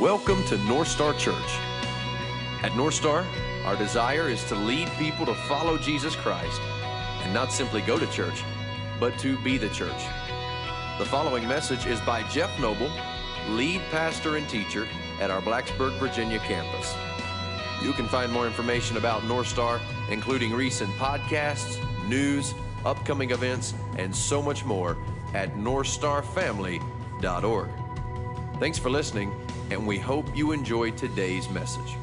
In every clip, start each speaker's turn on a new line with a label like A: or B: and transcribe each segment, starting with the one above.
A: Welcome to North Star Church. At North Star, our desire is to lead people to follow Jesus Christ and not simply go to church, but to be the church. The following message is by Jeff Noble, lead pastor and teacher at our Blacksburg, Virginia campus. You can find more information about North Star, including recent podcasts, news, upcoming events, and so much more at northstarfamily.org. Thanks for listening, and we hope you enjoy today's message.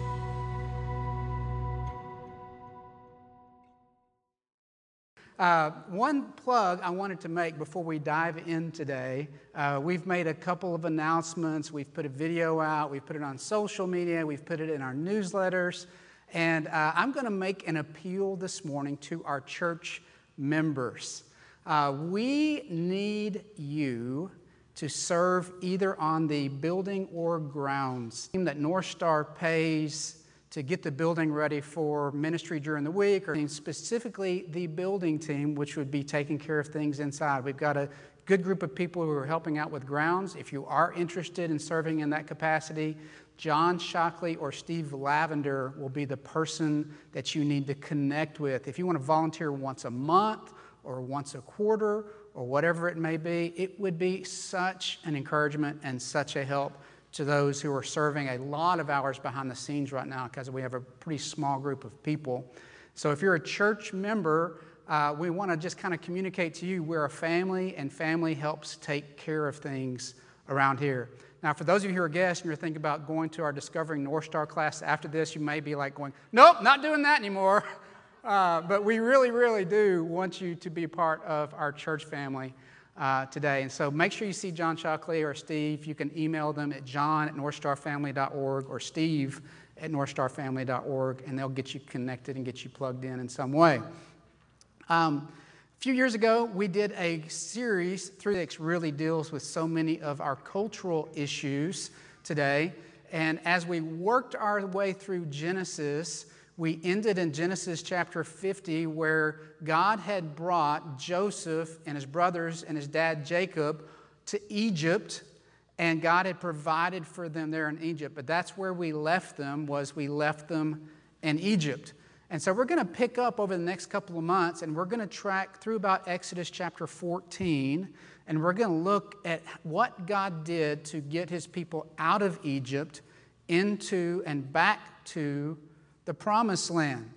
B: One plug I wanted to make before we dive in today. We've made a couple of announcements. We've put a video out. We've put it on social media. We've put it in our newsletters. And I'm going to make an appeal this morning to our church members. We need you to serve either on the building or grounds. The team that North Star pays to get the building ready for ministry during the week, or specifically the building team, which would be taking care of things inside. We've got a good group of people who are helping out with grounds. If you are interested in serving in that capacity, John Shockley or Steve Lavender will be the person that you need to connect with. If you want to volunteer once a month or once a quarter or whatever it may be, it would be such an encouragement and such a help to those who are serving a lot of hours behind the scenes right now, because we have a pretty small group of people. So if you're a church member, we want to just kind of communicate to you we're a family, and family helps take care of things around here. Now, for those of you who are guests and you're thinking about going to our Discovering North Star class after this, you may be like going, nope, not doing that anymore. But we really, really do want you to be part of our church family today. And so make sure you see John Shockley or Steve. You can email them at john@northstarfamily.org or steve@northstarfamily.org, and they'll get you connected and get you plugged in some way. A few years ago, we did a series that really deals with so many of our cultural issues today. And as we worked our way through Genesis, we ended in Genesis chapter 50, where God had brought Joseph and his brothers and his dad Jacob to Egypt, and God had provided for them there in Egypt. But that's where we left them in Egypt. And so we're going to pick up over the next couple of months, and we're going to track through about Exodus chapter 14, and we're going to look at what God did to get his people out of Egypt into and back to the Promised Land.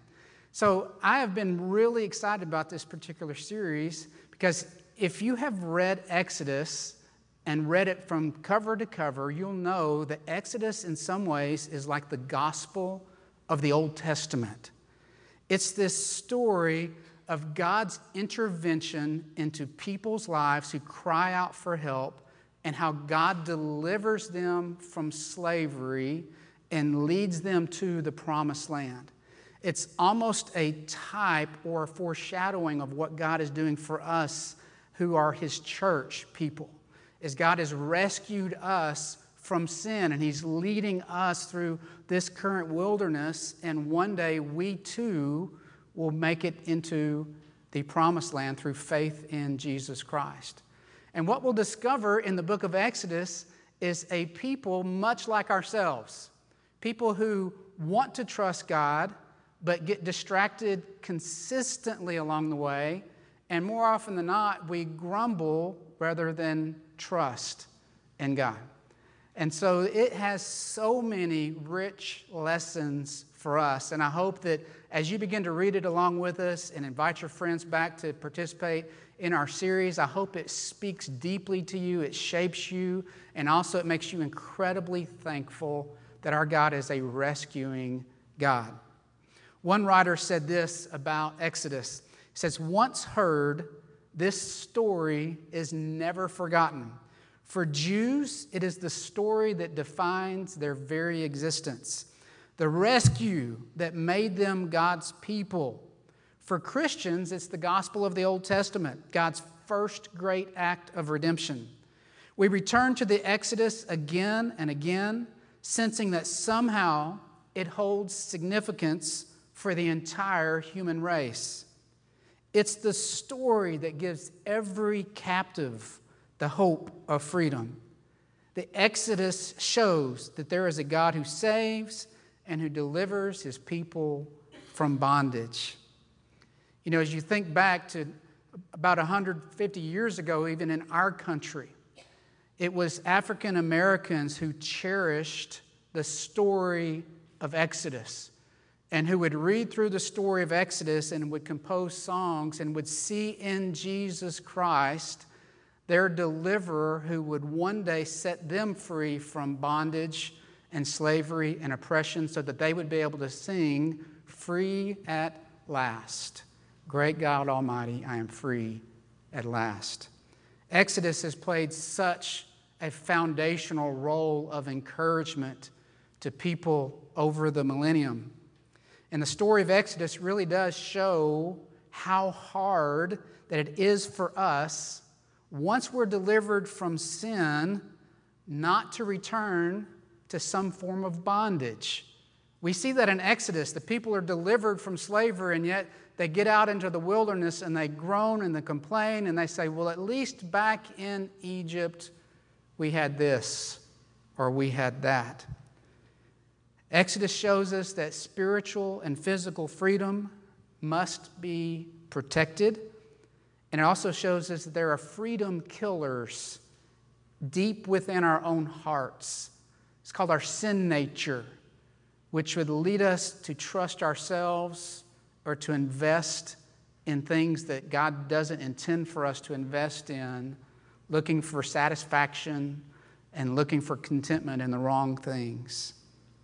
B: So I have been really excited about this particular series, because if you have read Exodus and read it from cover to cover, you'll know that Exodus in some ways is like the gospel of the Old Testament. It's this story of God's intervention into people's lives who cry out for help, and how God delivers them from slavery and leads them to the Promised Land. It's almost a type or a foreshadowing of what God is doing for us who are his church people. As God has rescued us from sin, and he's leading us through this current wilderness, and one day we too will make it into the Promised Land through faith in Jesus Christ. And what we'll discover in the book of Exodus is a people much like ourselves. People who want to trust God, but get distracted consistently along the way. And more often than not, we grumble rather than trust in God. And so it has so many rich lessons for us. And I hope that as you begin to read it along with us and invite your friends back to participate in our series, I hope it speaks deeply to you, it shapes you, and also it makes you incredibly thankful that our God is a rescuing God. One writer said this about Exodus. He says, "Once heard, this story is never forgotten. For Jews, it is the story that defines their very existence, the rescue that made them God's people. For Christians, it's the gospel of the Old Testament, God's first great act of redemption. We return to the Exodus again and again, sensing that somehow it holds significance for the entire human race. It's the story that gives every captive the hope of freedom. The Exodus shows that there is a God who saves and who delivers his people from bondage. You know, as you think back to about 150 years ago, even in our country, it was African Americans who cherished the story of Exodus and who would read through the story of Exodus and would compose songs and would see in Jesus Christ their deliverer who would one day set them free from bondage and slavery and oppression so that they would be able to sing, "Free at last. Great God Almighty, I am free at last." Exodus has played such a foundational role of encouragement to people over the millennium. And the story of Exodus really does show how hard that it is for us, once we're delivered from sin, not to return to some form of bondage. We see that in Exodus. The people are delivered from slavery, and yet they get out into the wilderness and they groan and they complain and they say, well, at least back in Egypt we had this or we had that. Exodus shows us that spiritual and physical freedom must be protected. And it also shows us that there are freedom killers deep within our own hearts. It's called our sin nature, which would lead us to trust ourselves or to invest in things that God doesn't intend for us to invest in, looking for satisfaction and looking for contentment in the wrong things.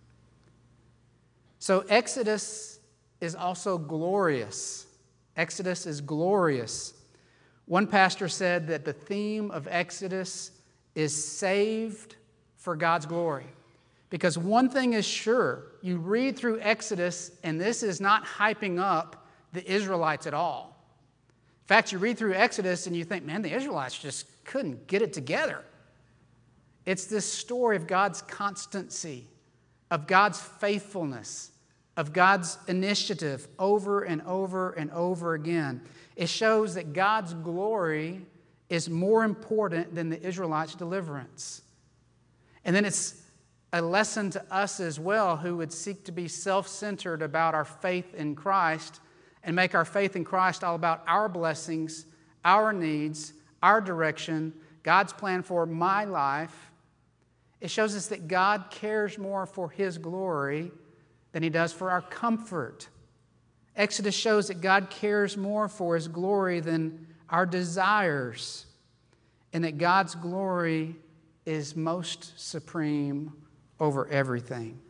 B: So Exodus is also glorious. Exodus is glorious. One pastor said that the theme of Exodus is saved for God's glory. Because one thing is sure, you read through Exodus, and this is not hyping up the Israelites at all. In fact, you read through Exodus and you think, man, the Israelites just couldn't get it together. It's this story of God's constancy, of God's faithfulness, of God's initiative over and over and over again. It shows that God's glory is more important than the Israelites' deliverance. And then it's a lesson to us as well who would seek to be self-centered about our faith in Christ and make our faith in Christ all about our blessings, our needs, our direction, God's plan for my life. It shows us that God cares more for His glory than He does for our comfort. Exodus shows that God cares more for His glory than our desires, and that God's glory is most supreme over everything.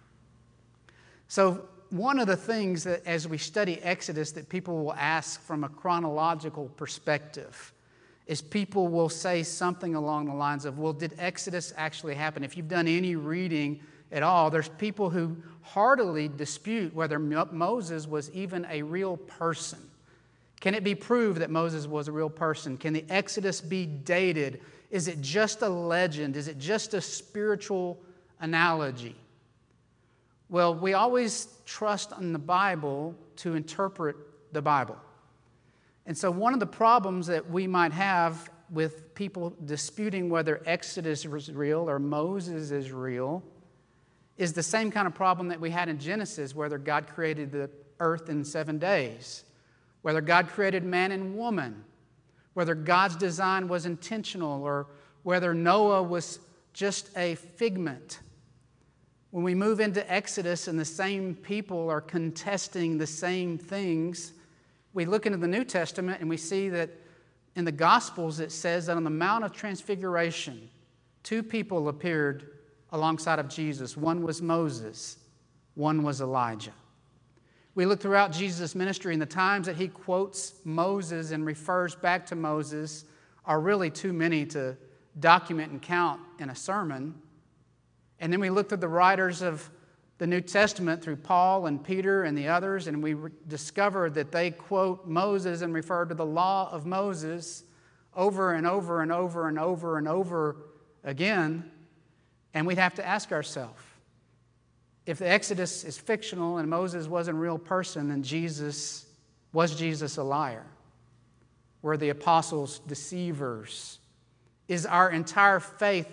B: So one of the things that as we study Exodus that people will ask from a chronological perspective is people will say something along the lines of, well, did Exodus actually happen? If you've done any reading at all, there's people who heartily dispute whether Moses was even a real person. Can it be proved that Moses was a real person? Can the Exodus be dated? Is it just a legend? Is it just a spiritual analogy? Well, we always trust in the Bible to interpret the Bible. And so one of the problems that we might have with people disputing whether Exodus is real or Moses is real is the same kind of problem that we had in Genesis, whether God created the earth in 7 days, whether God created man and woman, whether God's design was intentional, or whether Noah was just a figment. When we move into Exodus and the same people are contesting the same things, we look into the New Testament and we see that in the Gospels it says that on the Mount of Transfiguration, 2 people appeared alongside of Jesus. One was Moses, one was Elijah. We look throughout Jesus' ministry, and the times that he quotes Moses and refers back to Moses are really too many to document and count in a sermon. And then we look through the writers of the New Testament through Paul and Peter and the others, and we discover that they quote Moses and refer to the law of Moses over and over and over and over and over again. And we'd have to ask ourselves, if the Exodus is fictional and Moses wasn't a real person, then was Jesus a liar? Were the apostles deceivers? Is our entire faith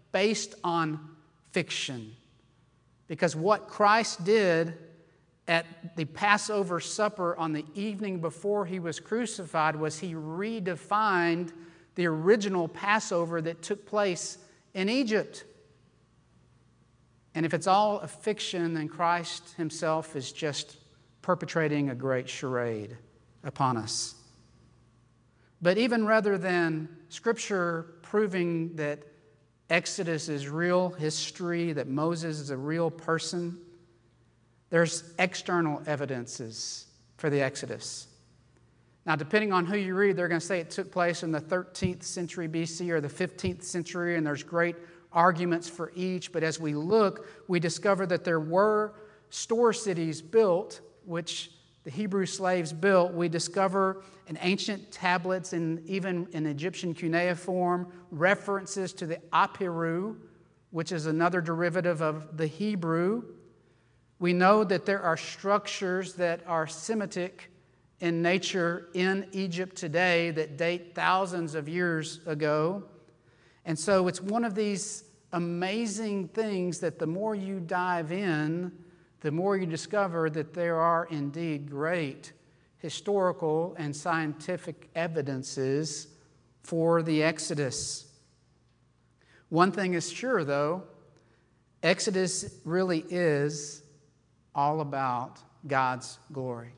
B: based on fiction. Because what Christ did at the Passover supper on the evening before he was crucified was he redefined the original Passover that took place in Egypt. And if it's all a fiction, then Christ himself is just perpetrating a great charade upon us. But even rather than Scripture proving that Exodus is real history, that Moses is a real person, there's external evidences for the Exodus. Now, depending on who you read, they're going to say it took place in the 13th century BC or the 15th century, and there's great arguments for each. But as we look, we discover that there were store cities built, which the Hebrew slaves built. We discover in ancient tablets and even in Egyptian cuneiform references to the Apiru, which is another derivative of the Hebrew. We know that there are structures that are Semitic in nature in Egypt today that date thousands of years ago. And so it's one of these amazing things that the more you dive in, the more you discover that there are indeed great historical and scientific evidences for the Exodus. One thing is sure, though, Exodus really is all about God's glory.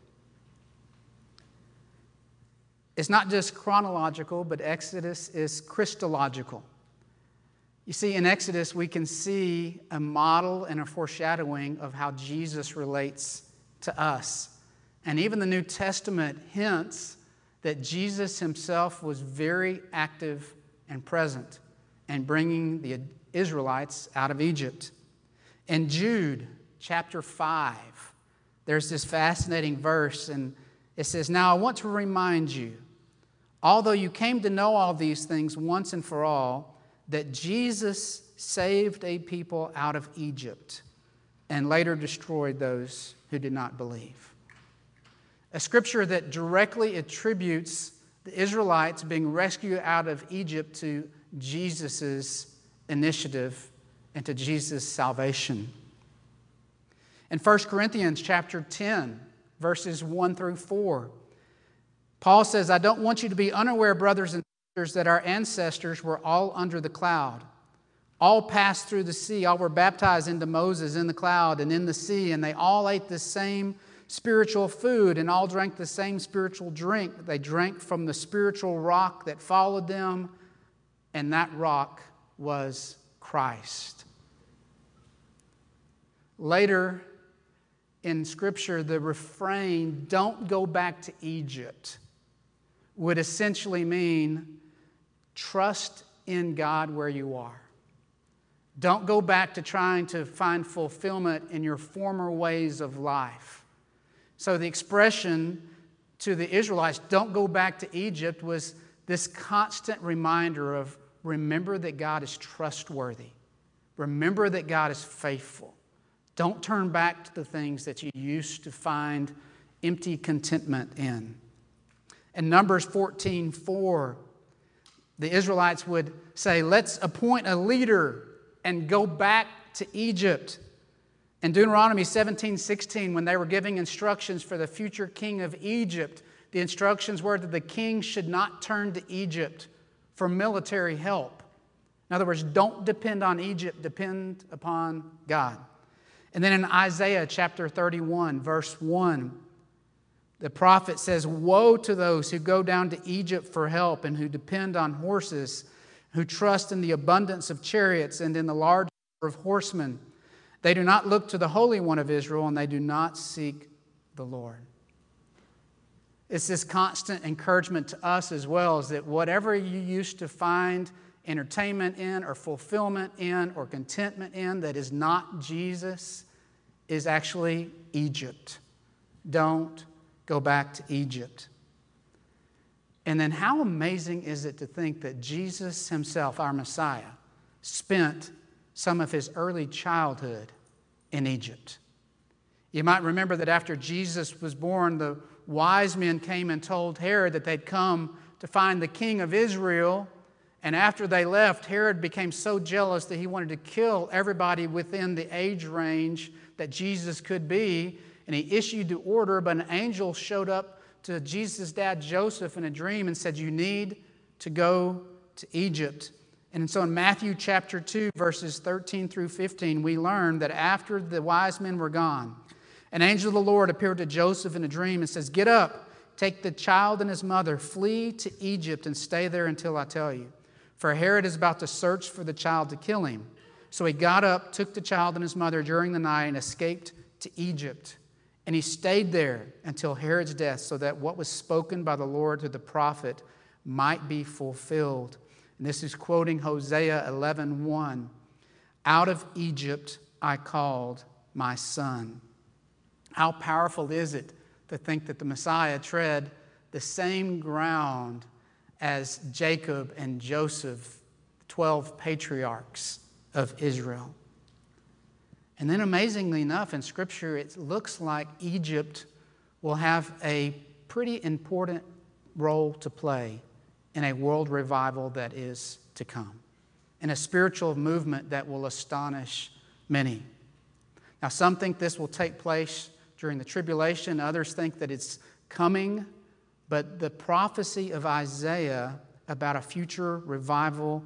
B: It's not just chronological, but Exodus is Christological. You see, in Exodus, we can see a model and a foreshadowing of how Jesus relates to us. And even the New Testament hints that Jesus himself was very active and present in bringing the Israelites out of Egypt. In Jude chapter 5, there's this fascinating verse, and it says, "Now I want to remind you, although you came to know all these things once and for all, that Jesus saved a people out of Egypt and later destroyed those who did not believe." A scripture that directly attributes the Israelites being rescued out of Egypt to Jesus' initiative and to Jesus' salvation. In 1 Corinthians chapter 10, verses 1 through 4, Paul says, "I don't want you to be unaware, brothers and sisters, that our ancestors were all under the cloud. All passed through the sea. All were baptized into Moses in the cloud and in the sea, and they all ate the same spiritual food and all drank the same spiritual drink. They drank from the spiritual rock that followed them, and that rock was Christ." Later in Scripture, the refrain, "Don't go back to Egypt," would essentially mean trust in God where you are. Don't go back to trying to find fulfillment in your former ways of life. So the expression to the Israelites, "Don't go back to Egypt," was this constant reminder of remember that God is trustworthy. Remember that God is faithful. Don't turn back to the things that you used to find empty contentment in. In Numbers 14:4, the Israelites would say, "Let's appoint a leader and go back to Egypt." In Deuteronomy 17:16, when they were giving instructions for the future king of Egypt, the instructions were that the king should not turn to Egypt for military help. In other words, don't depend on Egypt, depend upon God. And then in Isaiah chapter 31, verse 1, the prophet says, "Woe to those who go down to Egypt for help and who depend on horses, who trust in the abundance of chariots and in the large number of horsemen. They do not look to the Holy One of Israel, and they do not seek the Lord." It's this constant encouragement to us as well, is that whatever you used to find entertainment in or fulfillment in or contentment in that is not Jesus is actually Egypt. Don't go back to Egypt. And then how amazing is it to think that Jesus himself, our Messiah, spent some of his early childhood in Egypt. You might remember that after Jesus was born, the wise men came and told Herod that they'd come to find the king of Israel, And after they left, Herod became so jealous that he wanted to kill everybody within the age range that Jesus could be. And he issued the order, but an angel showed up to Jesus' dad, Joseph, in a dream and said, you need to go to Egypt. And so in Matthew chapter 2, verses 13 through 15, we learn that after the wise men were gone, an angel of the Lord appeared to Joseph in a dream and says, get up, take the child and his mother, flee to Egypt and stay there until I tell you. For Herod is about to search for the child to kill him. So he got up, took the child and his mother during the night and escaped to Egypt. And he stayed there until Herod's death, so that what was spoken by the Lord through the prophet might be fulfilled. And this is quoting Hosea 11:1. Out of Egypt I called my son. How powerful is it to think that the Messiah tread the same ground as Jacob and Joseph, 12 patriarchs of Israel. And then amazingly enough, in Scripture, it looks like Egypt will have a pretty important role to play in a world revival that is to come, in a spiritual movement that will astonish many. Now, some think this will take place during the tribulation. Others think that it's coming. But the prophecy of Isaiah about a future revival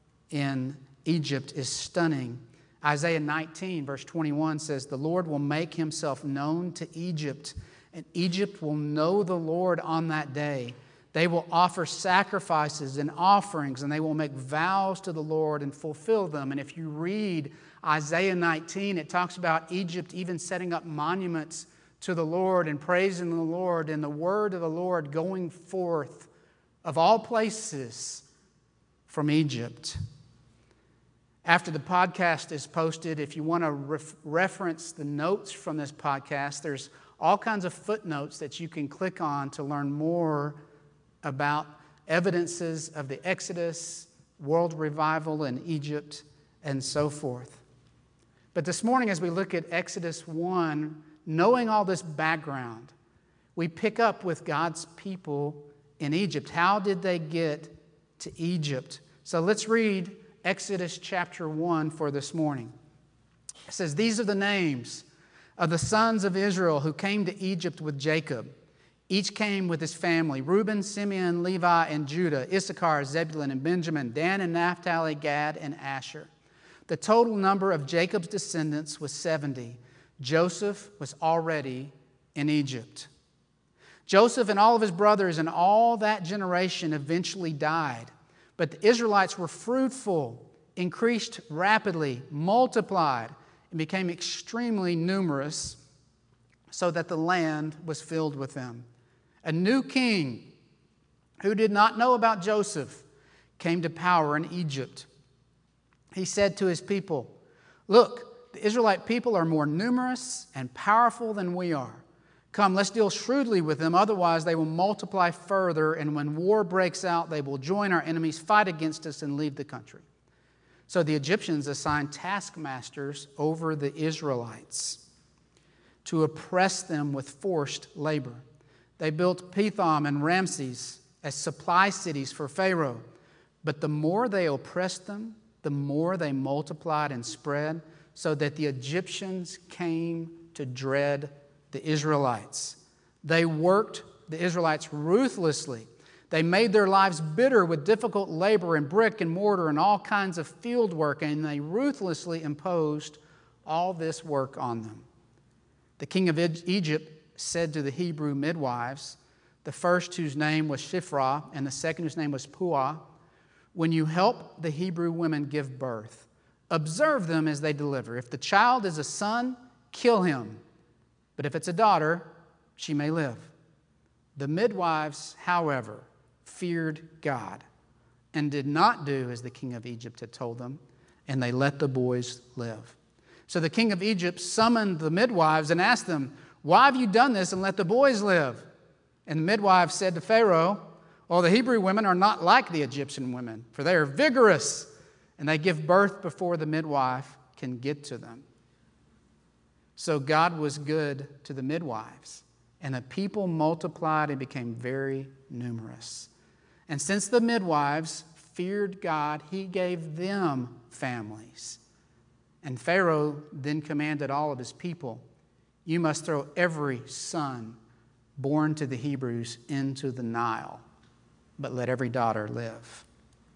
B: in Egypt is stunning. Isaiah 19, verse 21 says, the Lord will make himself known to Egypt, and Egypt will know the Lord on that day. They will offer sacrifices and offerings, and they will make vows to the Lord and fulfill them. And if you read Isaiah 19, it talks about Egypt even setting up monuments to the Lord and praising the Lord, and the word of the Lord going forth of all places from Egypt. After the podcast is posted, if you want to reference the notes from this podcast, there's all kinds of footnotes that you can click on to learn more about evidences of the Exodus, world revival in Egypt, and so forth. But this morning, as we look at Exodus 1, knowing all this background, we pick up with God's people in Egypt. How did they get to Egypt? So let's read Exodus chapter 1 for this morning. It says, these are the names of the sons of Israel who came to Egypt with Jacob. Each came with his family: Reuben, Simeon, Levi, and Judah, Issachar, Zebulun, and Benjamin, Dan and Naphtali, Gad, and Asher. The total number of Jacob's descendants was 70. Joseph was already in Egypt. Joseph and all of his brothers and all that generation eventually died. But the Israelites were fruitful, increased rapidly, multiplied, and became extremely numerous, so that the land was filled with them. A new king who did not know about Joseph came to power in Egypt. He said to his people, look, the Israelite people are more numerous and powerful than we are. Come, let's deal shrewdly with them, otherwise they will multiply further, and when war breaks out, they will join our enemies, fight against us, and leave the country. So the Egyptians assigned taskmasters over the Israelites to oppress them with forced labor. They built Pithom and Ramses as supply cities for Pharaoh. But the more they oppressed them, the more they multiplied and spread, so that the Egyptians came to dread the Israelites. They worked the Israelites ruthlessly. They made their lives bitter with difficult labor and brick and mortar and all kinds of field work, and they ruthlessly imposed all this work on them. The king of Egypt said to the Hebrew midwives, the first whose name was Shiphrah and the second whose name was Puah, when you help the Hebrew women give birth, observe them as they deliver. If the child is a son, kill him. But if it's a daughter, she may live. The midwives, however, feared God and did not do as the king of Egypt had told them, and they let the boys live. So the king of Egypt summoned the midwives and asked them, why have you done this and let the boys live? And the midwives said to Pharaoh, well, the Hebrew women are not like the Egyptian women, for they are vigorous, and they give birth before the midwife can get to them. So God was good to the midwives, and the people multiplied and became very numerous. And since the midwives feared God, he gave them families. And Pharaoh then commanded all of his people, "You must throw every son born to the Hebrews into the Nile, but let every daughter live."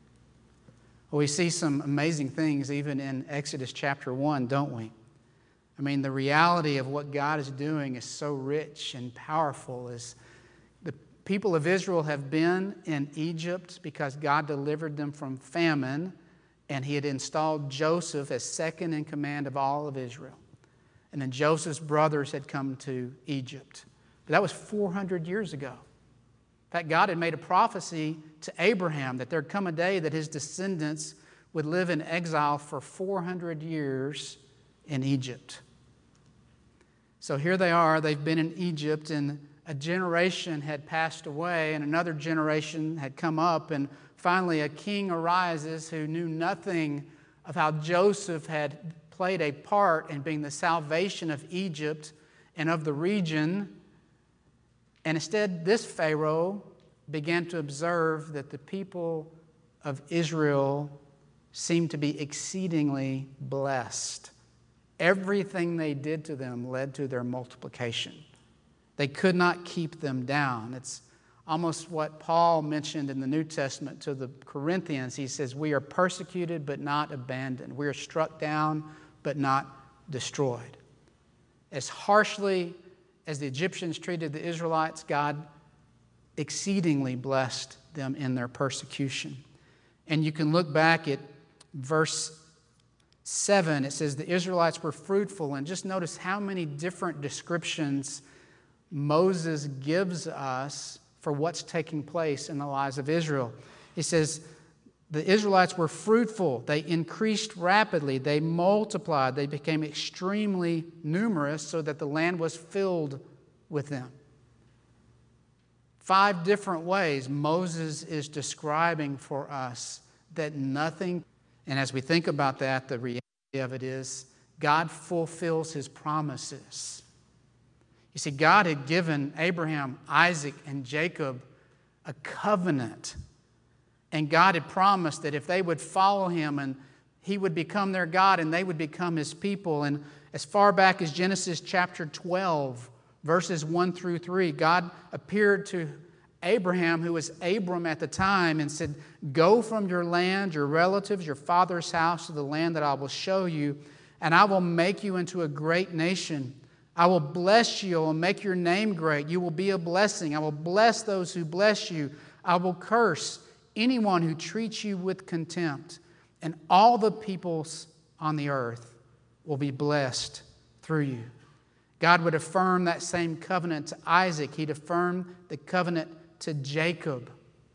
B: Well, we see some amazing things even in Exodus chapter 1, don't we? I mean, the reality of what God is doing is so rich and powerful. As the people of Israel have been in Egypt because God delivered them from famine, and he had installed Joseph as second in command of all of Israel. And then Joseph's brothers had come to Egypt. But that was 400 years ago. In fact, God had made a prophecy to Abraham that there'd come a day that his descendants would live in exile for 400 years in Egypt. So here they are, they've been in Egypt, and a generation had passed away, and another generation had come up, and finally a king arises who knew nothing of how Joseph had played a part in being the salvation of Egypt and of the region. And instead, this Pharaoh began to observe that the people of Israel seemed to be exceedingly blessed. Everything they did to them led to their multiplication. They could not keep them down. It's almost what Paul mentioned in the New Testament to the Corinthians. He says, "We are persecuted but not abandoned. We are struck down but not destroyed." As harshly as the Egyptians treated the Israelites, God exceedingly blessed them in their persecution. And you can look back at verse 7. It says the Israelites were fruitful. And just notice how many different descriptions Moses gives us for what's taking place in the lives of Israel. He says the Israelites were fruitful. They increased rapidly. They multiplied. They became extremely numerous so that the land was filled with them. 5 different ways Moses is describing for us that nothing, and as we think about that, the reality of it is God fulfills his promises. You see, God had given Abraham, Isaac, and Jacob a covenant. And God had promised that if they would follow him and he would become their God and they would become his people. And as far back as Genesis chapter 12, verses 1 through 3, God appeared to Abraham, who was Abram at the time, and said, "Go from your land, your relatives, your father's house to the land that I will show you, and I will make you into a great nation. I will bless you. I will make your name great. You will be a blessing. I will bless those who bless you. I will curse anyone who treats you with contempt. And all the peoples on the earth will be blessed through you." God would affirm that same covenant to Isaac. He'd affirm the covenant to Jacob.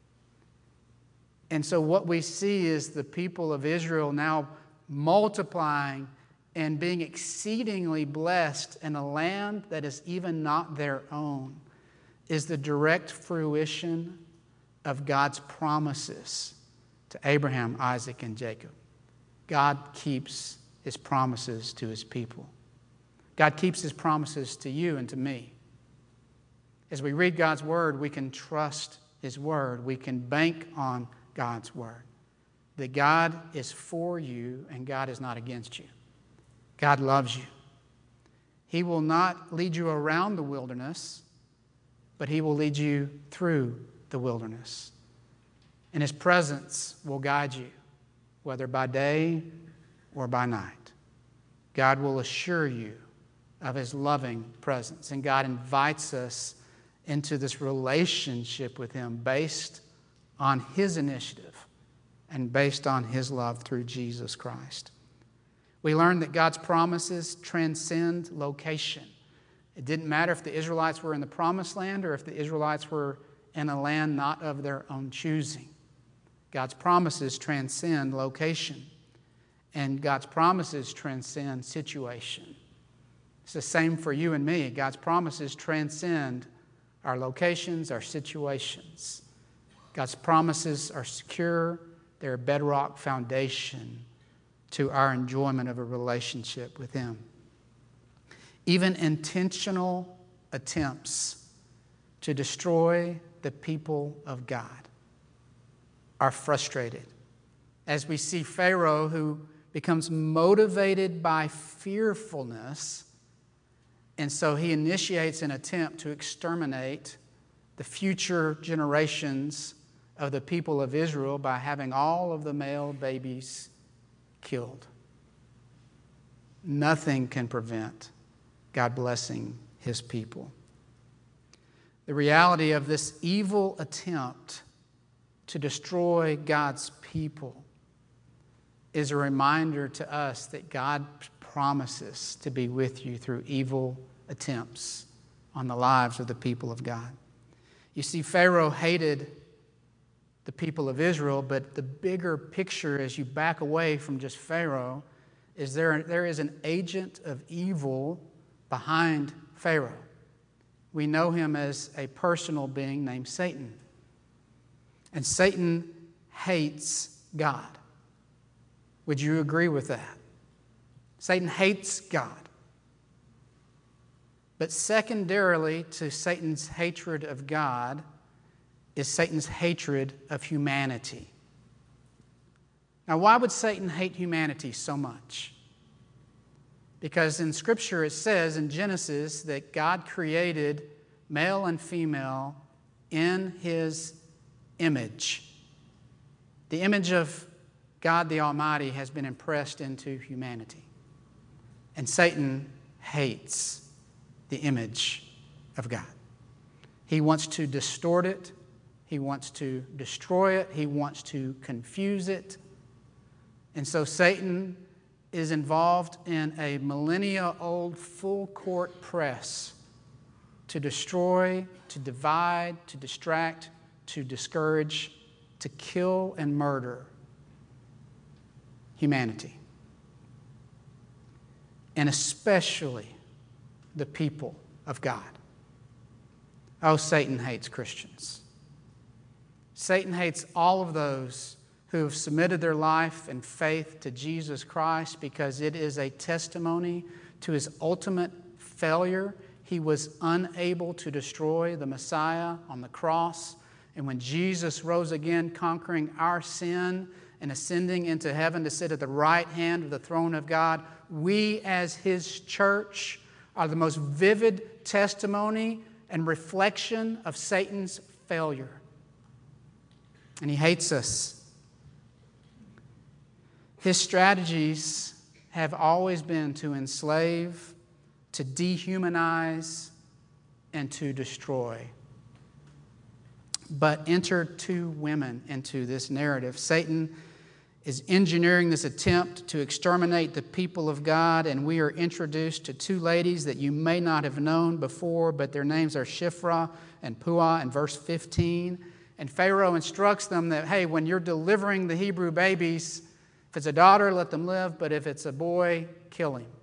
B: And so what we see is the people of Israel now multiplying and being exceedingly blessed in a land that is even not their own, is the direct fruition of God's promises to Abraham, Isaac, and Jacob. God keeps his promises to his people. God keeps his promises to you and to me. As we read God's word, we can trust his word. We can bank on God's word. That God is for you and God is not against you. God loves you. He will not lead you around the wilderness, but he will lead you through the wilderness. And his presence will guide you, whether by day or by night. God will assure you of his loving presence. And God invites us into this relationship with him based on his initiative and based on his love through Jesus Christ. We learned that God's promises transcend location. It didn't matter if the Israelites were in the promised land or if the Israelites were in a land not of their own choosing. God's promises transcend location, and God's promises transcend situation. It's the same for you and me. God's promises transcend our locations, our situations. God's promises are secure. They're a bedrock foundation to our enjoyment of a relationship with him. Even intentional attempts to destroy the people of God are frustrated. As we see Pharaoh, who becomes motivated by fearfulness, and so he initiates an attempt to exterminate the future generations of the people of Israel by having all of the male babies killed. Nothing can prevent God blessing his people. The reality of this evil attempt to destroy God's people is a reminder to us that God promises to be with you through evil attempts on the lives of the people of God. You see, Pharaoh hated the people of Israel, but the bigger picture as you back away from just Pharaoh is there is an agent of evil behind Pharaoh. We know him as a personal being named Satan. And Satan hates God. Would you agree with that? Satan hates God. But secondarily to Satan's hatred of God is Satan's hatred of humanity. Now, why would Satan hate humanity so much? Because in Scripture it says in Genesis that God created male and female in His image. The image of God the Almighty has been impressed into humanity. And Satan hates the image of God. He wants to distort it. He wants to destroy it. He wants to confuse it. And so Satan is involved in a millennia-old full-court press to destroy, to divide, to distract, to discourage, to kill and murder humanity. And especially the people of God. Oh, Satan hates Christians. Satan hates all of those who have submitted their life and faith to Jesus Christ because it is a testimony to His ultimate failure. He was unable to destroy the Messiah on the cross. And when Jesus rose again, conquering our sin and ascending into heaven to sit at the right hand of the throne of God, we as His church are the most vivid testimony and reflection of Satan's failure. And he hates us. His strategies have always been to enslave, to dehumanize, and to destroy. But enter two women into this narrative. Satan is engineering this attempt to exterminate the people of God, and we are introduced to two ladies that you may not have known before, but their names are Shiphrah and Puah in verse 15. And Pharaoh instructs them that, hey, when you're delivering the Hebrew babies, if it's a daughter, let them live, but if it's a boy, kill him.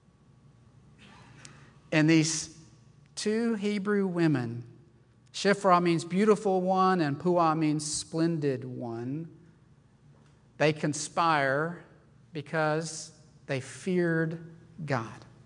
B: And these two Hebrew women, Shiphrah means beautiful one, and Puah means splendid one. They conspire because they feared God.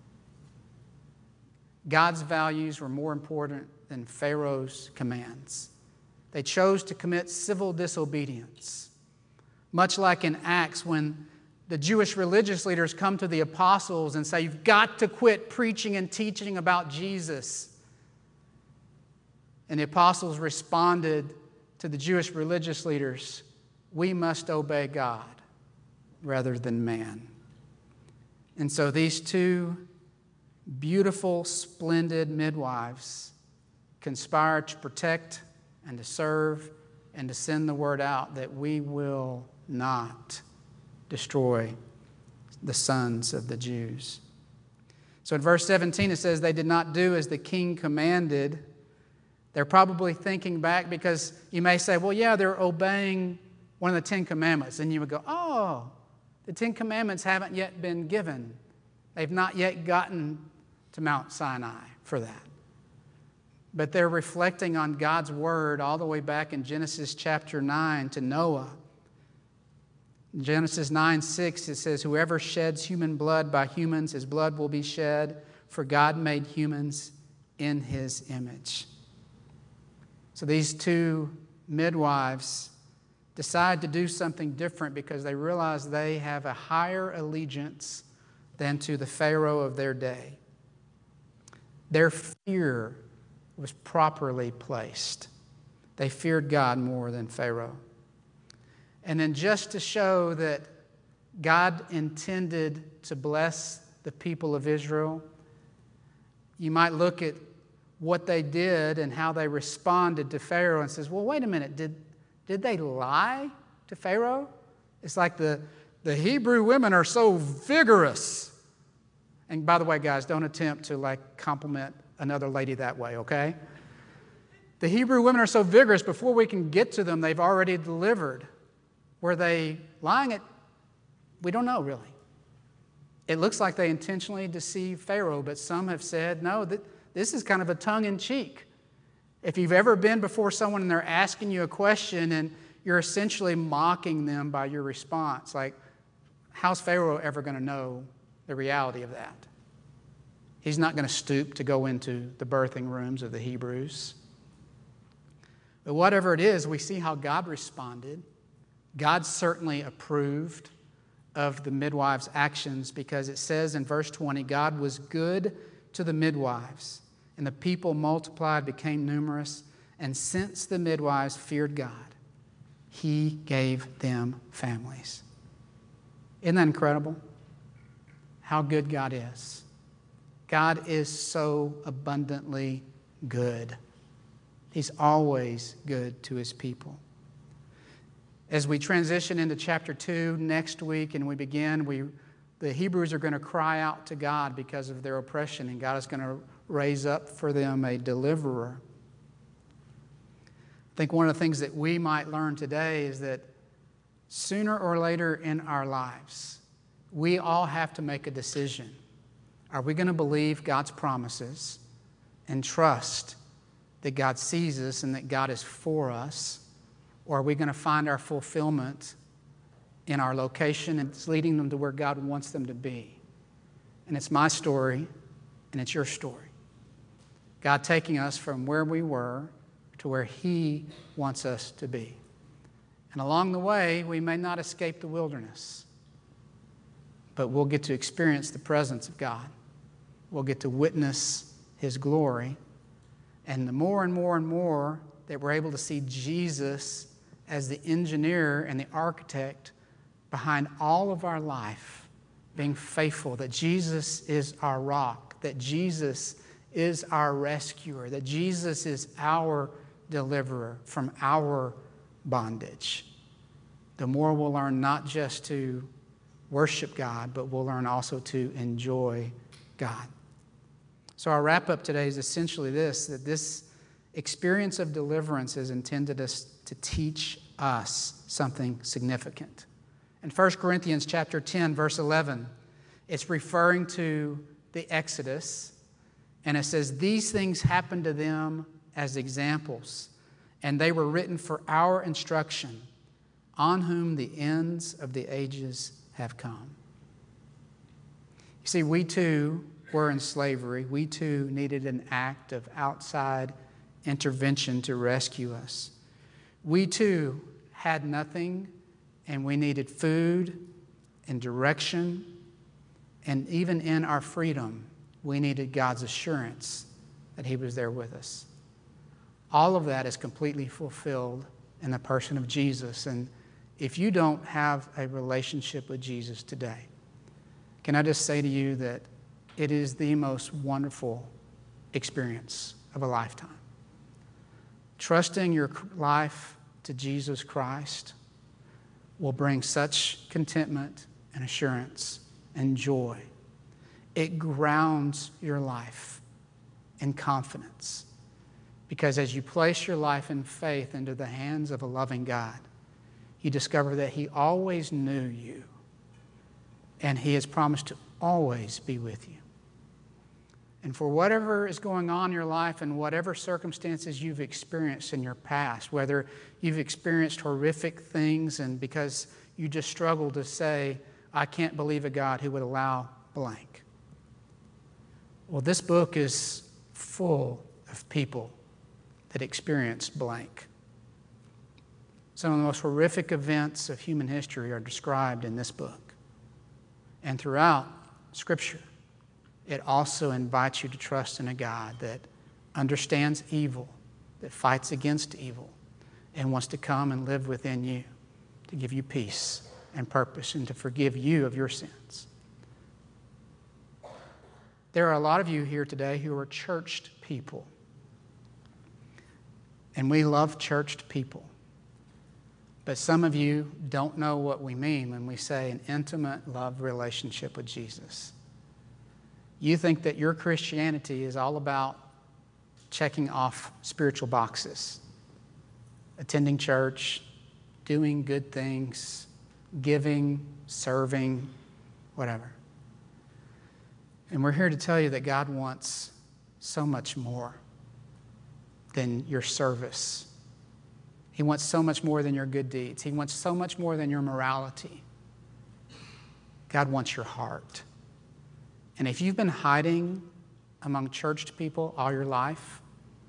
B: God's values were more important than Pharaoh's commands. They chose to commit civil disobedience. Much like in Acts when the Jewish religious leaders come to the apostles and say, you've got to quit preaching and teaching about Jesus. And the apostles responded to the Jewish religious leaders, we must obey God rather than man. And so these two beautiful, splendid midwives conspired to protect and to serve and to send the word out that we will not destroy the sons of the Jews. So in verse 17 it says, they did not do as the king commanded. They're probably thinking back because you may say, well, yeah, they're obeying one of the Ten Commandments. And you would go, oh, the Ten Commandments haven't yet been given. They've not yet gotten to Mount Sinai for that. But they're reflecting on God's word all the way back in Genesis chapter 9 to Noah. In Genesis 9:6, it says, whoever sheds human blood by humans, his blood will be shed, for God made humans in His image. So these two midwives decide to do something different because they realize they have a higher allegiance than to the Pharaoh of their day. Their fear was properly placed. They feared God more than Pharaoh. And then just to show that God intended to bless the people of Israel, you might look at what they did and how they responded to Pharaoh and says, well, wait a minute, did they lie to Pharaoh? It's like the Hebrew women are so vigorous. And by the way, guys, don't attempt to compliment another lady that way, okay? The Hebrew women are so vigorous, before we can get to them, they've already delivered. Were they lying? We don't know, really. It looks like they intentionally deceived Pharaoh, but some have said, no, this is kind of a tongue-in-cheek. If you've ever been before someone and they're asking you a question and you're essentially mocking them by your response, like, how's Pharaoh ever going to know the reality of that? He's not going to stoop to go into the birthing rooms of the Hebrews. But whatever it is, we see how God responded. God certainly approved of the midwives' actions, because it says in verse 20, God was good to the midwives, and the people multiplied, became numerous, and since the midwives feared God, He gave them families. Isn't that incredible? How good God is. God is so abundantly good. He's always good to His people. As we transition into chapter 2 next week and we begin, the Hebrews are going to cry out to God because of their oppression, and God is going to raise up for them a deliverer. I think one of the things that we might learn today is that sooner or later in our lives, we all have to make a decision. Are we going to believe God's promises and trust that God sees us and that God is for us? Or are we going to find our fulfillment in our location and it's leading them to where God wants them to be? And it's my story and it's your story. God taking us from where we were to where He wants us to be. And along the way, we may not escape the wilderness, but we'll get to experience the presence of God. We'll get to witness His glory. And the more and more and more that we're able to see Jesus as the engineer and the architect behind all of our life, being faithful, that Jesus is our rock, that Jesus is our rescuer, that Jesus is our deliverer from our bondage, the more we'll learn not just to worship God, but we'll learn also to enjoy God. So our wrap-up today is essentially this, that this experience of deliverance is intended to teach us something significant. In 1 Corinthians chapter 10, verse 11, it's referring to the Exodus, and it says, "These things happened to them as examples, and they were written for our instruction, on whom the ends of the ages have come." You see, we too were in slavery. We too needed an act of outside intervention to rescue us. We too had nothing, and we needed food and direction, and even in our freedom, we needed God's assurance that He was there with us. All of that is completely fulfilled in the person of Jesus. And if you don't have a relationship with Jesus today, can I just say to you that it is the most wonderful experience of a lifetime. Trusting your life to Jesus Christ will bring such contentment and assurance and joy. It grounds your life in confidence, because as you place your life in faith into the hands of a loving God, you discover that He always knew you, and He has promised to always be with you. And for whatever is going on in your life and whatever circumstances you've experienced in your past, whether you've experienced horrific things and because you just struggle to say, I can't believe a God who would allow blank. Well, this book is full of people that experienced blank. Some of the most horrific events of human history are described in this book. And throughout Scripture, it also invites you to trust in a God that understands evil, that fights against evil, and wants to come and live within you to give you peace and purpose and to forgive you of your sins. There are a lot of you here today who are churched people. And we love churched people. But some of you don't know what we mean when we say an intimate love relationship with Jesus. You think that your Christianity is all about checking off spiritual boxes, attending church, doing good things, giving, serving, whatever. And we're here to tell you that God wants so much more than your service. He wants so much more than your good deeds. He wants so much more than your morality. God wants your heart. And if you've been hiding among churched people all your life,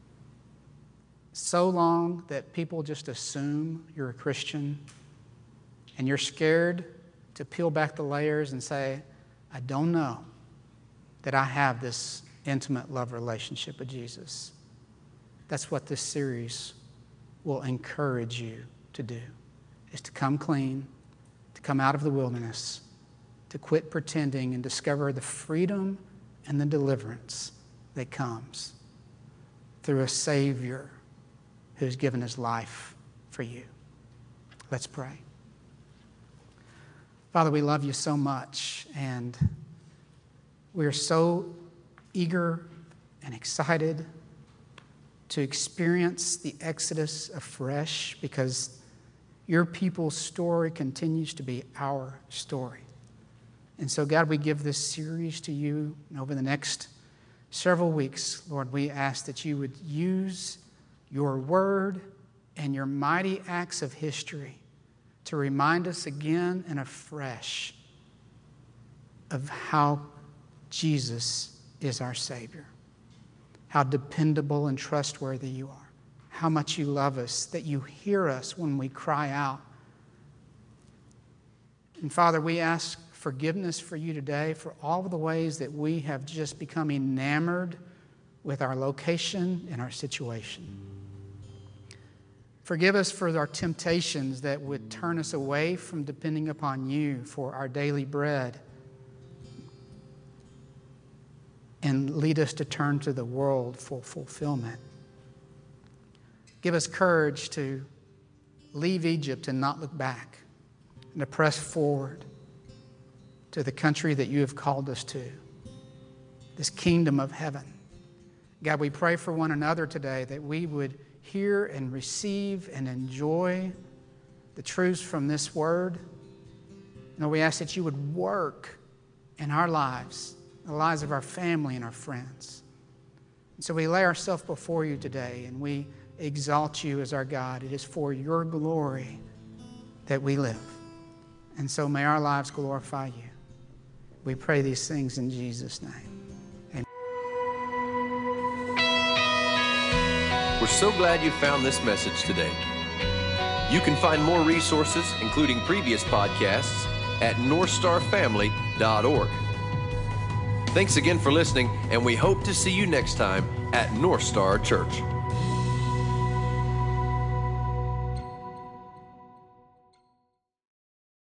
B: so long that people just assume you're a Christian, and you're scared to peel back the layers and say, I don't know that I have this intimate love relationship with Jesus. That's what this series will encourage you to do, is to come clean, to come out of the wilderness, to quit pretending and discover the freedom and the deliverance that comes through a Savior who's given his life for you. Let's pray. Father, we love you so much, and we are so eager and excited to experience the Exodus afresh, because your people's story continues to be our story. And so, God, we give this series to you. And over the next several weeks, Lord, we ask that you would use your word and your mighty acts of history to remind us again and afresh of how Jesus is our Savior, how dependable and trustworthy you are, how much you love us, that you hear us when we cry out. And Father, we ask forgiveness for you today for all of the ways that we have just become enamored with our location and our situation. Forgive us for our temptations that would turn us away from depending upon you for our daily bread and lead us to turn to the world for fulfillment. Give us courage to leave Egypt and not look back, and to press forward to the country that you have called us to, this kingdom of heaven. God, we pray for one another today that we would hear and receive and enjoy the truths from this word. And we ask that you would work in our lives, the lives of our family and our friends. And so we lay ourselves before you today, and we exalt you as our God. It is for your glory that we live. And so may our lives glorify you. We pray these things in Jesus' name.
A: We're so glad you found this message today. You can find more resources, including previous podcasts, at northstarfamily.org. Thanks again for listening, and we hope to see you next time at North Star Church.